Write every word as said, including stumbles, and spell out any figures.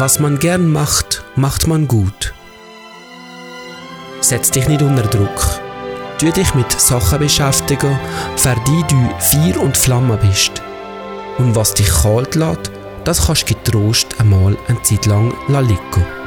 Was man gern macht, macht man gut. Setz dich nicht unter Druck. Tu dich mit Sachen beschäftigen, für die du Feuer und Flamme bist. Und was dich kalt lässt, das kannst du getrost einmal eine Zeit lang liegen.